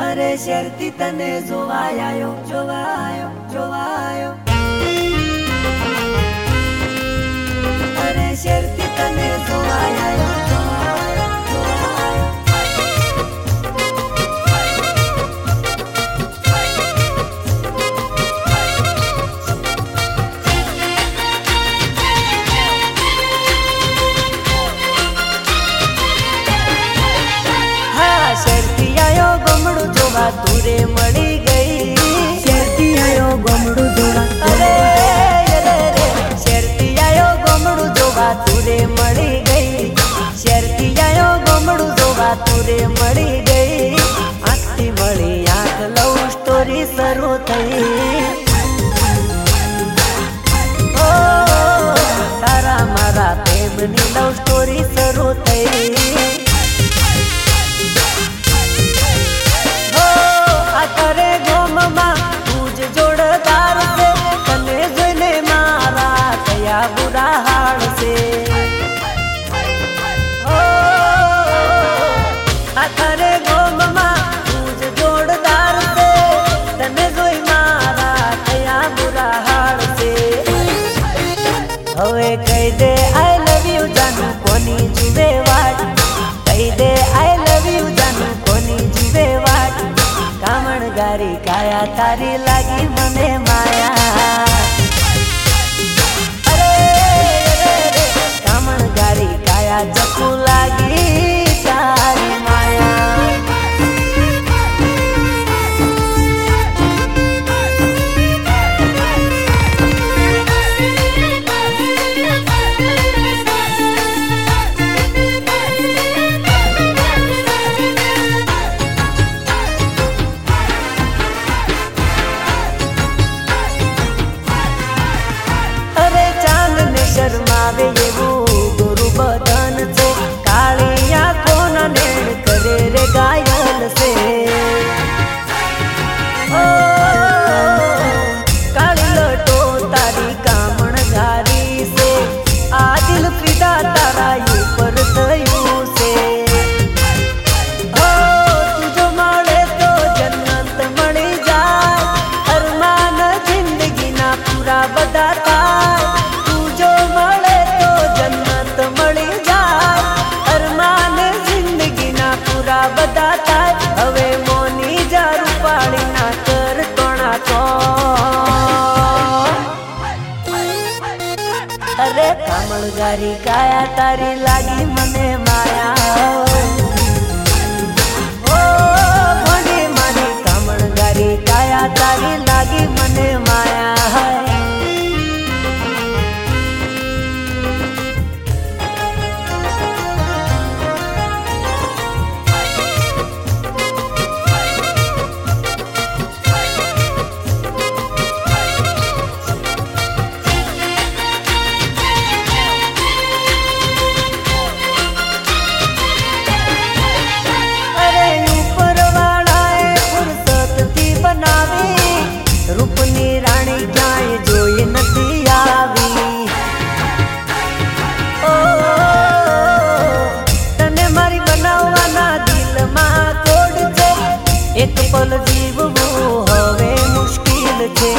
अरे शर्ती तने जोवायो जोवायो जोवायो अरे शर्ती तने जोवायो जोवायो जोवायो हाँ शर्ती आयो गमड़ू जोवा तुरे मળી गई शर्ती आयो गमड़ू जोवा अरे शर्ती आयो गमड़ू जोवा तुरे मળી गई शर्ती आयो गमड़ू जोवा तुरे मળી गई आखती मળી आंख लव स्टोरी शरू થઈ ओ तारा मारा प्रेमनी लव स्टोरी शरू થઈ करे गोममा तुझ जोड़दार से तने जोने मारा कया बुरा हाल से ओ करे गोममा तुझ जोड़दार से तने जोई मारा कया बुरा हाल से हवे कही दे आई लव यू जानू कोनी जुवे वाट कही दे आई लव यू जानू कोनी जुवे वाट कामणगारी काया तारी लागी मने माया अरे कामणगारी काया जकू लागी तारी माया शर्मावे येवू गुरु बदन से कालिया कोन नेण करे रे गायल से ओ काली लटो तारी कामणगारी से आ दिल फिदा तारा ऊपर थयू से ओ तुझो माळे तो जन्नत मळी जाय अरमान जिंदगी ना पूरा बदाता हवे मोनी जारू पाड़ी ना कर टोना को अरे कामणगारी काया तारी लागी मने माया ओ भोंडी मानी कामणगारी काया तारी लागी मने माया रूपनी रानी जाए जोई नथी आवी ओ तने मारी बनाववाना दिल में कोड छे एक पल जीववू हवे मुश्किल छे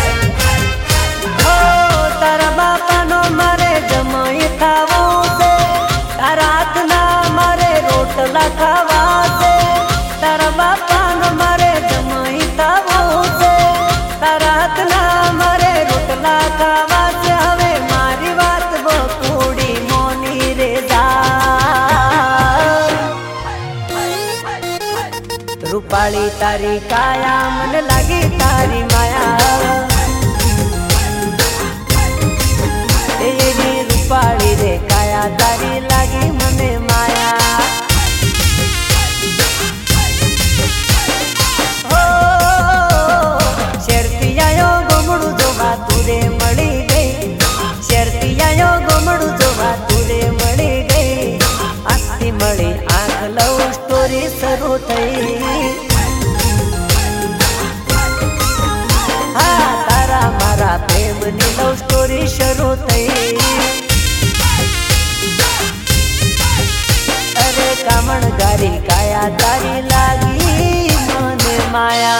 ओ तारा बापानो मारे जमाई खावो छे तारा हाथना मारे रोटला खावा छे तारा बापानो मारे जमाई खावो छे रातना मारे रोटला खावा से हवे मारी बात बकुड़ी मोनी रे जा रूपाली तारी काया मन लागी तारी माया एवी रूपाली रे काया तारी लागी मने माया तुरे मળી गई शर्ती आयो गमड़ू जोवा तुरे मળી गई आखती मળી आंख लव स्टोरी शरू थई हाँ तारा मारा प्रेमनी लव स्टोरी शरू थई अरे कामणगारी काया तारी लागी मन માયા